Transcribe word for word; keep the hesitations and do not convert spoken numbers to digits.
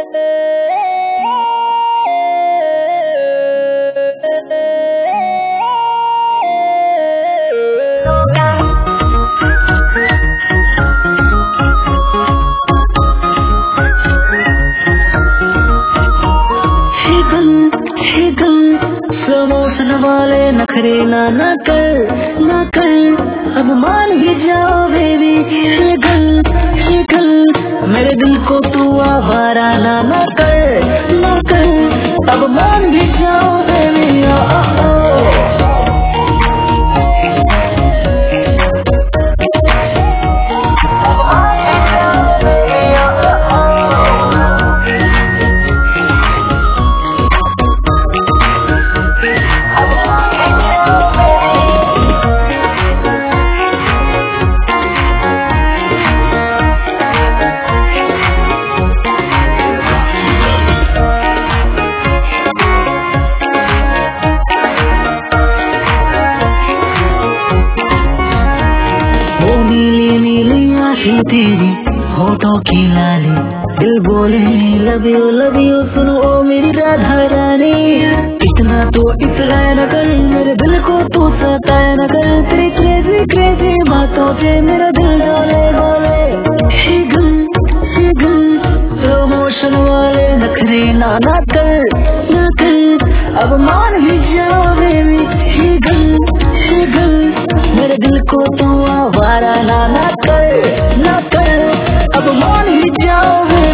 समोसन वाले नखरे ना ना कर ना कर, अब मान भी जाओ बेबी। शिगल शिगल मेरे दिल को तू आवारा ना ना कर ना कर, अब मान भी जाओ बेबी। नीली नीली आंखें तेरी, होठों की लाली, दिल बोले लव यू लव यू, सुनो ओ मेरी राधा रानी। इतना तो इतराया न कर, मेरे दिल को तू सताया न कर, तेरी क्रेजी क्रेजी बातों से मेरा दिल डोले डोले। शिगल शिगल प्रमोशन वाले नखरे ना ना कर ना कर, अब मान भी जाओ बेबी। शिगल शिगल मेरे दिल को तू आवारा ना ना कर ना कर, अब मान ही जाओ।